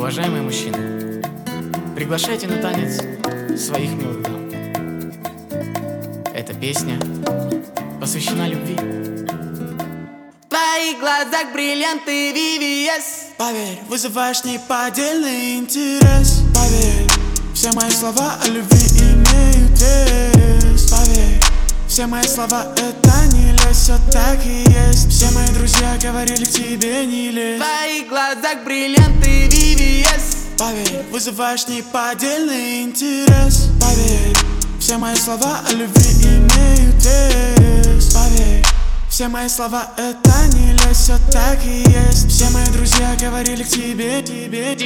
Уважаемые мужчины, приглашайте на танец своих милых дам. Эта песня посвящена любви. В твоих глазах бриллианты VVS. Поверь, вызываешь неподдельный интерес. Поверь, все мои слова о любви имеют вес. Поверь, все мои слова это не лезь, все так и есть. Все мои друзья говорили к тебе не лезь. В твоих глазах бриллианты VVS. Поверь, вызываешь неподдельный интерес. Поверь, все мои слова о любви имеют вес. Поверь, все мои слова это не лезь, все так и есть. Все мои друзья говорили к тебе, тебе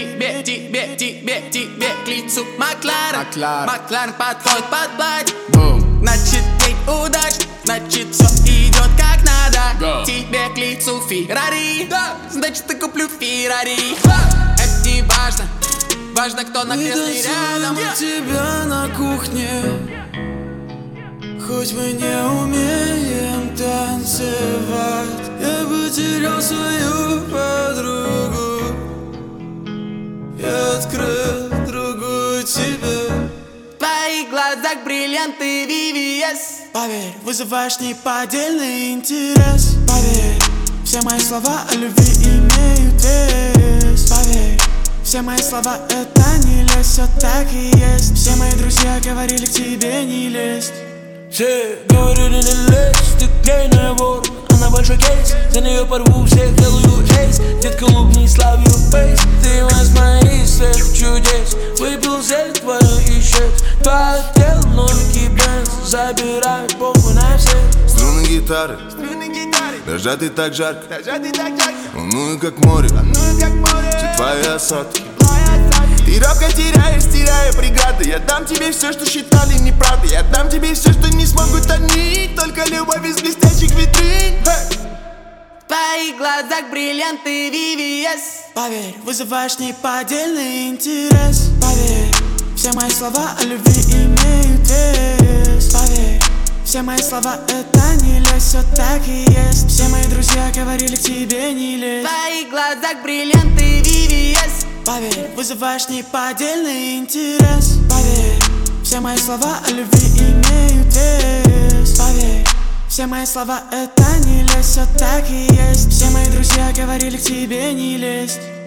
к лицу Макларен. Макларен подходит под платье. Значит, день удачный, значит, все идет как надо. Тебе к лицу Феррари, значит, я куплю Феррари. Это не важно, важно, кто на кресле рядом. Тебя на кухне, хоть мы не умеем танцевать. Я потерял свою подругу и открыл другую тебе. В твоих глазах бриллианты VVS. Поверь, вызываешь неподдельный интерес. Поверь, все мои слова о любви имеют вес. Поверь, все мои слова это не лезь, все так и есть. Все мои друзья говорили к тебе не лезть. Все говорили не лезь, ты гейная вор, она большой кейс. За нее порву всех, делаю рейс. Детка, улыбнись, love your face. Ты из моих всех чудес. Выпил зель, твою исчез. Твое тело, новенький бенз. Забирает похуй на всех. Струны гитары, дрожат так жарко, волную как море, все твои осадки. Ты робко теряешь, стирая преграды. Я дам тебе все, что считали неправдой. Я дам тебе все, что не смогут они. Только любовь из блестящих витрин. В твоих глазах бриллианты VVS. Поверь, вызываешь неподдельный интерес. Поверь, все мои слова о любви имеют вес. Поверь, все мои слова это не лезь, все так и есть. Все мои друзья говорили к тебе не лезь. В твоих глазах бриллианты VVS. Поверь, вызываешь неподдельный интерес. Поверь, все мои слова о любви имеют вес. Поверь, все мои слова это не лезь, все так и есть. Все мои друзья говорили к тебе не лезть.